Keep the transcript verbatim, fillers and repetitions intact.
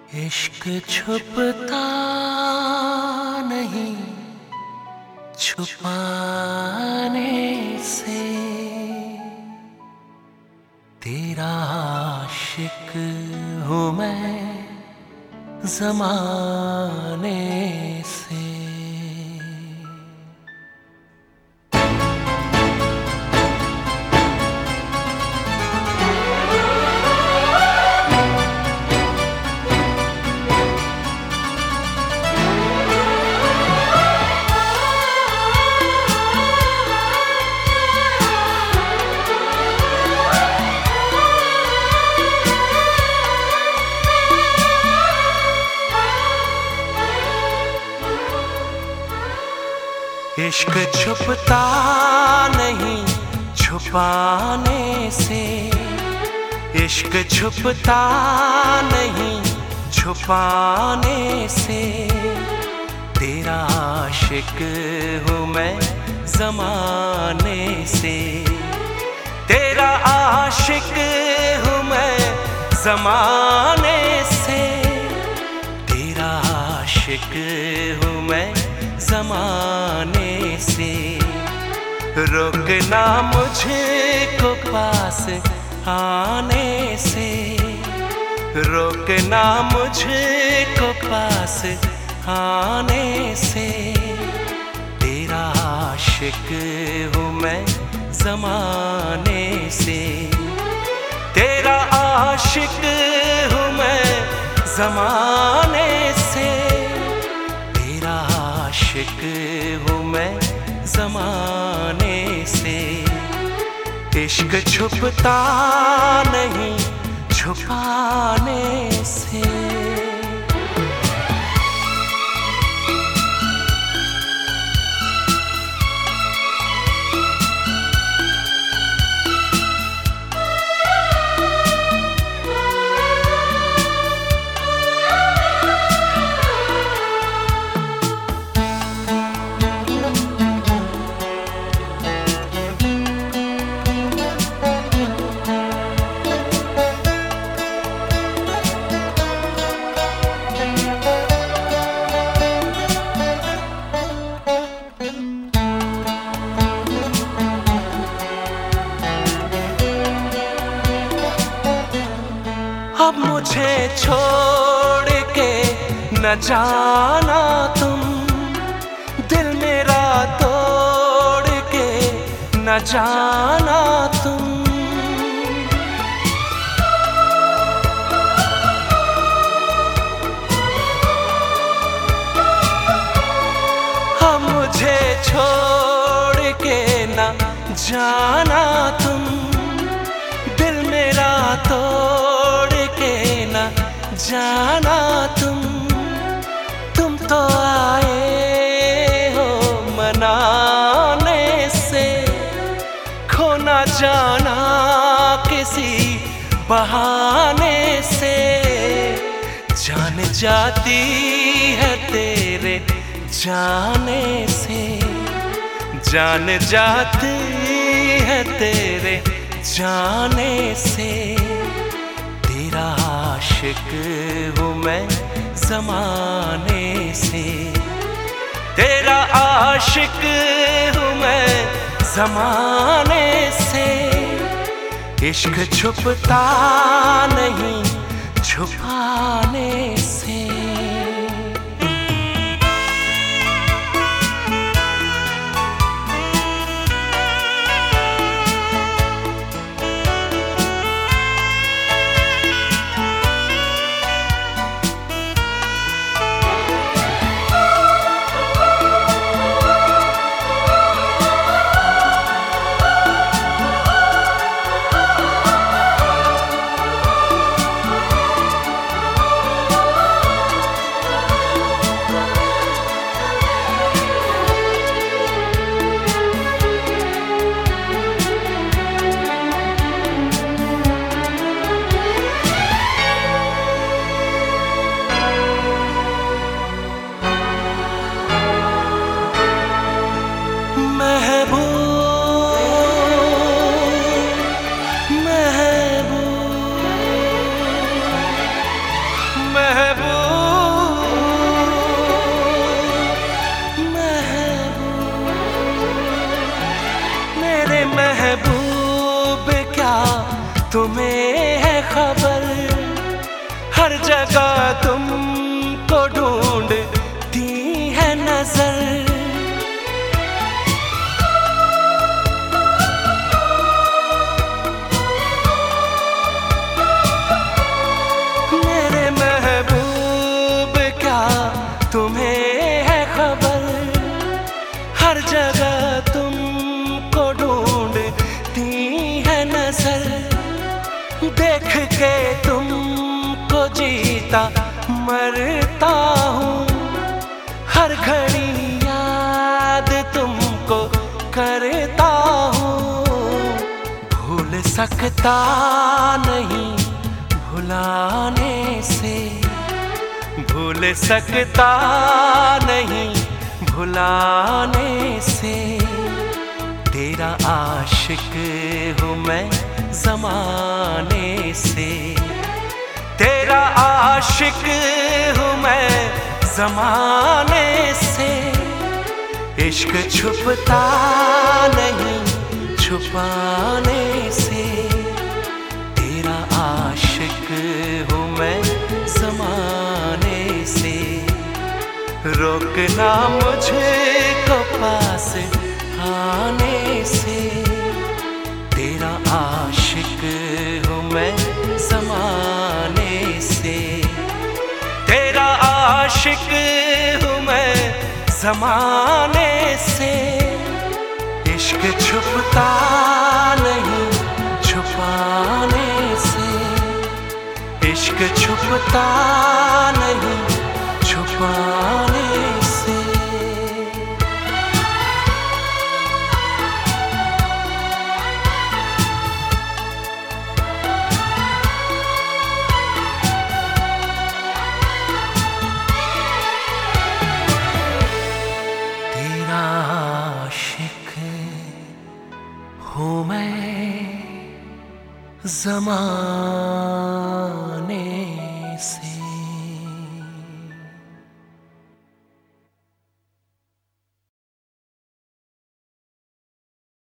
इश्क छुपता नहीं छुपाने से, तेरा आशिक हूँ मैं ज़माने से। इश्क छुपता नहीं छुपाने से, इश्क छुपता नहीं छुपाने से, तेरा आशिक हूँ मैं ज़माने से, तेरा आशिक हूँ मैं ज़माने से, तेरा आशिक हूँ मैं ज़माने से। रोकना मुझको पास आने से, रोकना मुझको पास आने से, तेरा आशिक हूँ मैं ज़माने से, तेरा आशिक हूँ मैं ज़माने से, तेरा आशिक हूँ मैं ज़माने से। इश्क छुपता नहीं छुपाने से। अब मुझे छोड़ के न जाना तुम, दिल मेरा तोड़ के न जाना तुम। अब मुझे छोड़ के न जाना तुम, दिल मेरा तोड़ के न जाना तुम। तुम तो आए हो मनाने से, खो न जाना किसी बहाने से, जान जाती है तेरे जाने से, जान जाती है तेरे जाने से, तेरा आशिक हूँ मैं ज़माने से, तेरा आशिक हूँ मैं ज़माने से। इश्क छुपता नहीं छुपाने से। है खबर, हर जगह तुमको ढूंढती है नजर। मेरे महबूब क्या तुम्हें है खबर, हर जगह तुमको ढूंढती है नजर। देख के तुमको जीता मरता हूँ, हर घड़ी याद तुमको करता हूँ। भूल सकता नहीं भुलाने से, भूल सकता नहीं भुलाने से। तेरा आशिक हूँ मैं ज़माने से, तेरा आशिक हूँ मैं ज़माने से। इश्क छुपता नहीं छुपाने से, तेरा आशिक हूँ मैं ज़माने से। रोकना मुझको पास आने से, तेरा आशिक हूँ मैं ज़माने से। तेरा आशिक हूँ मैं ज़माने से। इश्क छुपता नहीं छुपाने से, इश्क छुपता नहीं छुपाने से। तेरा आशिक हूँ मैं ज़माने